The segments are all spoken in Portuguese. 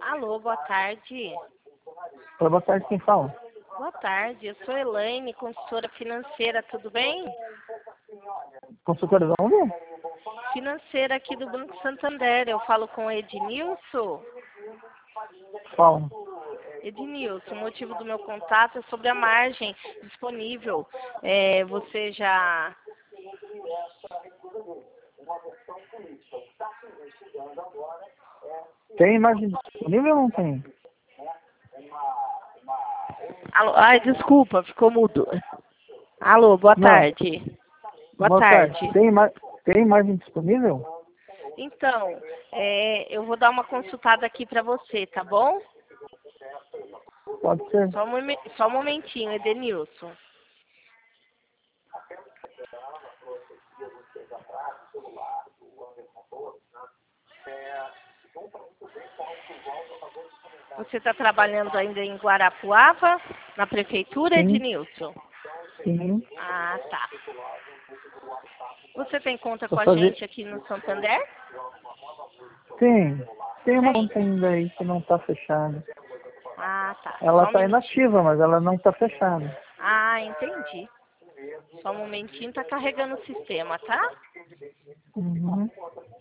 Alô, boa tarde. Oi, boa tarde, quem fala? Boa tarde, eu sou Elaine, consultora financeira, tudo bem? Consultora de onde? Financeira aqui do Banco Santander, eu falo com o Ednilson. Fala. Ednilson, o motivo do meu contato é sobre a margem disponível. Você já... Tem imagem disponível ou não tem? Alô, ai, desculpa, ficou mudo. Alô, boa Não. tarde. Boa Boa tarde. tarde. Tem imagem disponível? Então, eu vou dar uma consultada aqui para você, tá bom? Pode ser. Só um momentinho, Edenilson. Você está trabalhando ainda em Guarapuava, na prefeitura, Sim, Ednilson? sim. Ah, tá. Você tem conta com Vou a fazer... gente aqui no Santander? Tem. Tem uma Tem. conta ainda aí que não está fechada. Ah, tá. Ela Só um está minutinho. inativa, mas ela não está fechada. Ah, entendi. Só um momentinho, tá carregando o sistema, tá? Uhum.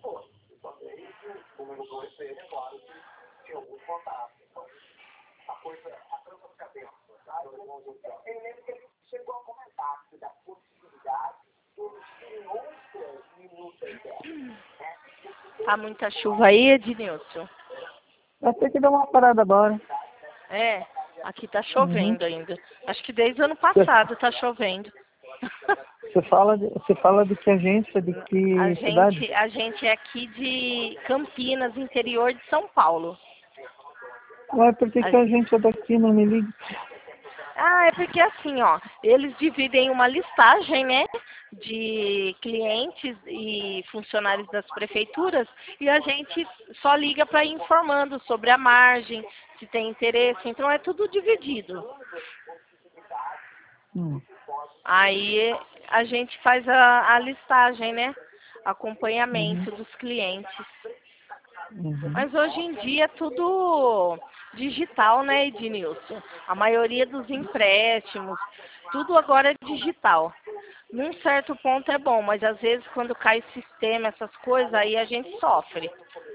Tá muita chuva aí, Ednilson? Vai ter que dar uma parada agora. Aqui tá Uhum. chovendo ainda. Acho que desde o ano Você, passado tá chovendo. você fala de que agência, de A que cidade? gente, a gente é aqui de Campinas, interior de São Paulo. Ué, por que A- a agência daqui não me liga? é porque assim, ó, eles dividem uma listagem, né, de clientes e funcionários das prefeituras e a gente só liga para ir informando sobre a margem, se tem interesse, então é tudo dividido. Hum. Aí a gente faz a listagem, né, Uhum. acompanhamento dos clientes. Uhum. Mas hoje em dia é tudo digital, né, Ednilson? A maioria dos empréstimos, tudo agora é digital. Num certo ponto é bom, mas às vezes quando cai sistema, essas coisas, aí a gente sofre.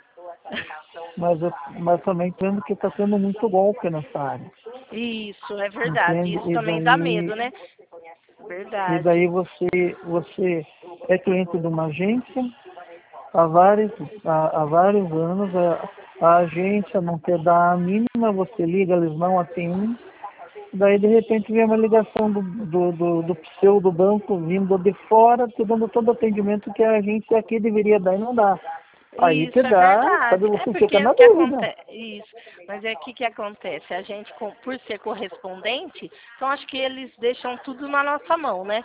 Mas também tendo que está tendo muito golpe nessa área. Isso, é verdade. Entende? Isso também dá medo, né? E daí Verdade. você é cliente de uma agência há vários anos, a agência não te dá a mínima, você liga, eles não atendem. Daí de repente vem uma ligação do pseudo banco vindo de fora, te dando todo o atendimento que a agência aqui deveria dar e não dá. Aí te Isso é dá, sabe, verdade. É você fica porque na o que dúvida. acontece? Isso. Mas é que acontece? A gente, por ser correspondente, então acho que eles deixam tudo na nossa mão, né?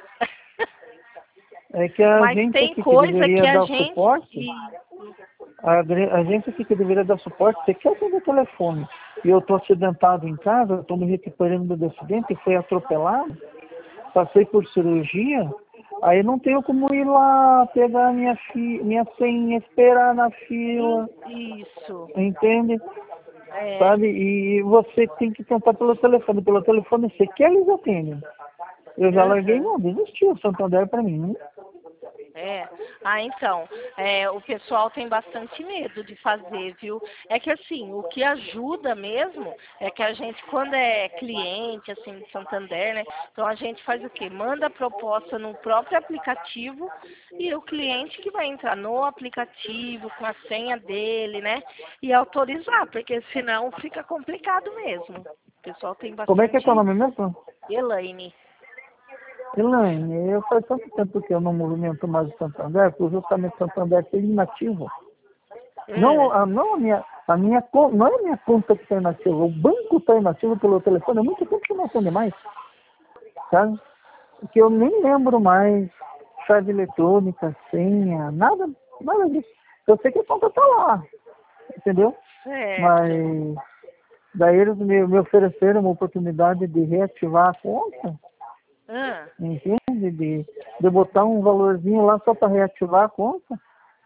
É que a Mas agência tem aqui que coisa que deveria a dar gente. suporte, a agência aqui que deveria dar suporte, você quer atender o telefone. E eu estou acidentado em casa, eu estou me recuperando do acidente, fui atropelado, passei por cirurgia, aí não tenho como ir lá pegar minha senha, esperar na fila, Isso. entende? É. Sabe? E você tem que tentar pelo telefone. Pelo telefone você quer, eles atendem. Eu já larguei, Aham. não, desisti. O Santander para mim, né? É. Então, o pessoal tem bastante medo de fazer, viu? É que assim, o que ajuda mesmo é que a gente, quando é cliente, assim, de Santander, né? Então a gente faz o quê? Manda a proposta no próprio aplicativo e o cliente que vai entrar no aplicativo com a senha dele, né? E autorizar, porque senão fica complicado mesmo. O pessoal tem Como é que é o bastante nome mesmo? Elaine. Elaine, eu faz tanto tempo que eu não movimento mais o Santander, porque justamente o Santander é inativo. Não, Hum, não é a minha conta que está inativa, o banco está inativo pelo telefone, há muito tempo que não atende mais, sabe? Que eu nem lembro mais, chave eletrônica, senha, nada disso. Eu sei que a conta está lá, entendeu? certo. Mas daí eles me ofereceram uma oportunidade de reativar a conta, Ah, entende? De botar um valorzinho lá só para reativar a conta.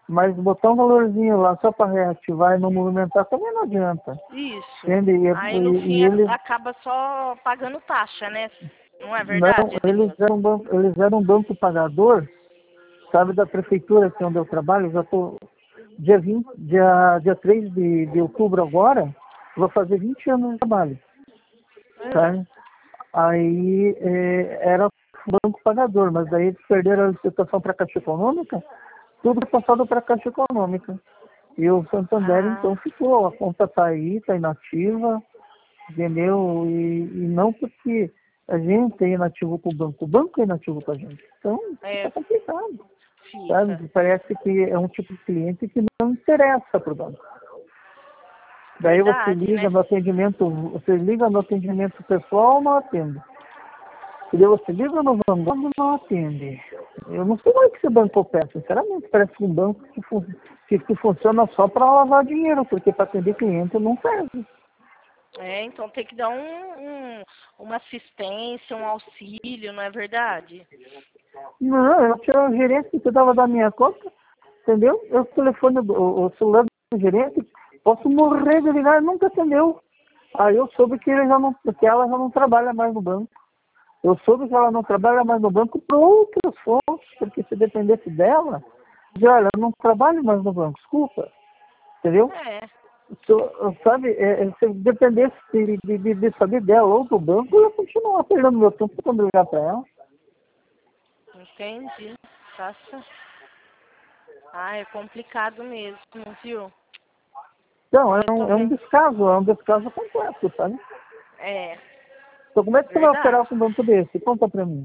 Mas botar um valorzinho lá só para reativar e não movimentar também não adianta. Isso. Entende? Aí no fim Eles, acaba só pagando taxa, né? Não é não, verdade, Edenilson? eles eram um banco pagador, sabe, da prefeitura aqui onde eu trabalho. Já estou dia 3 de outubro agora, vou fazer 20 anos de trabalho. Tá? Aí era um banco pagador, mas daí eles perderam a licitação para a Caixa Econômica, tudo passado para a Caixa Econômica. E o Santander, então, ficou. A conta está aí, está inativa, entendeu? E não porque a gente é inativo com o banco é inativo com a gente. Então, fica complicado. Sabe? Parece que é um tipo de cliente que não interessa para o banco. Daí você liga, né? no atendimento pessoal, não atende. E daí você liga no banco, não atende. Eu não sei como é que esse banco opera, sinceramente. Parece um banco que funciona só para lavar dinheiro, porque para atender cliente não serve. Então tem que dar uma assistência, um auxílio, não é verdade? Não, eu tinha o gerente que cuidava da minha conta, entendeu? Eu telefone o celular do gerente, posso morrer de ligar, nunca atendeu. Aí eu soube que ela já não trabalha mais no banco. Eu soube que ela não trabalha mais no banco por outras fontes, porque se dependesse dela, olha, eu não trabalho mais no banco, desculpa. Entendeu? Sabe, se eu dependesse de saber dela ou do banco, eu ia continuar perdendo meu tempo para ligar para ela. Entendi. Nossa. É complicado mesmo, viu? Então, é um descaso completo, sabe? Então, como é que você vai operar com um banco desse? Conta pra mim.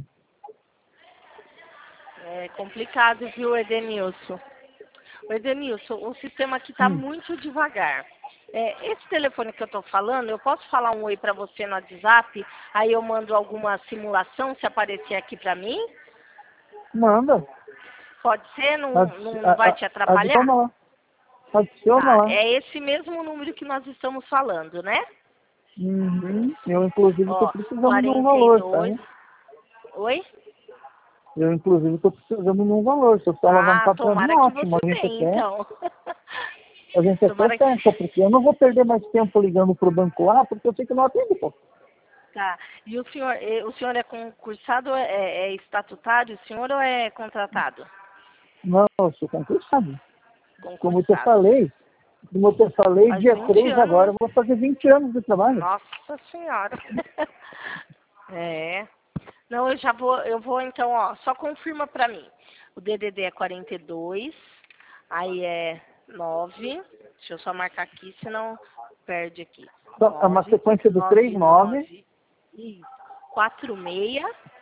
É complicado, viu, Edenilson? Edenilson, o sistema aqui tá muito devagar. Esse telefone que eu tô falando, eu posso falar um oi pra você no WhatsApp, aí eu mando alguma simulação se aparecer aqui pra mim? Manda. Pode ser? Não vai te atrapalhar? Adiciona lá. É esse mesmo número que nós estamos falando, né? Eu, inclusive, estou precisando de um valor, tá? Oi? Eu, inclusive, estou precisando de um valor. Se eu só levantar para mim, ótimo. A gente então. A gente até fecha, porque eu não vou perder mais tempo ligando para o banco lá, porque eu sei que não atende, pô. Tá. E o senhor é concursado, é estatutário, o senhor, ou é contratado? Não, eu sou concursado. Como eu te falei, dia 3 agora eu vou fazer 20 anos de trabalho. Nossa Senhora. Não, eu vou então, só confirma pra mim. O DDD é 42, aí é 9, deixa eu só marcar aqui, senão perde aqui. Então, é uma sequência do 39. Isso. 46,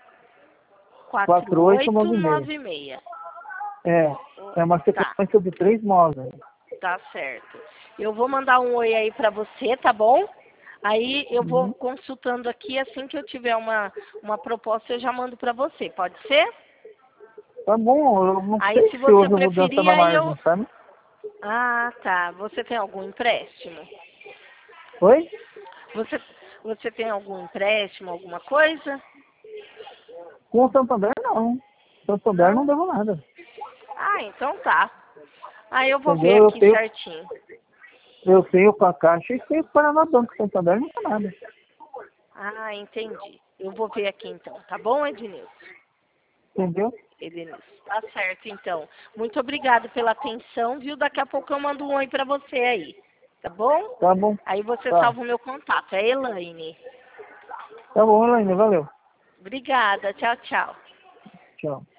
4896. É uma sequência de 39. Tá certo. Eu vou mandar um oi aí pra você, tá bom? Aí eu vou consultando aqui, assim que eu tiver uma proposta eu já mando pra você, pode ser? Tá bom, eu não aí, sei se se houve você mudança na margem, sabe? Tá. Você tem algum empréstimo? Oi? Você tem algum empréstimo, alguma coisa? Com o Santander, não. Santander não devo nada. Então tá. Aí eu vou ver aqui certinho. Eu tenho com a Caixa e tenho com o Paraná Banco. Santander não tem nada. Entendi. Eu vou ver aqui então, tá bom, Ednilson? Entendeu? Edenilson. Tá certo, então. Muito obrigada pela atenção, viu? Daqui a pouco eu mando um oi pra você aí, tá bom? Tá bom. Aí você salva o meu contato, é Elaine. Tá bom, Elaine, valeu. Obrigada, tchau, tchau. Tchau.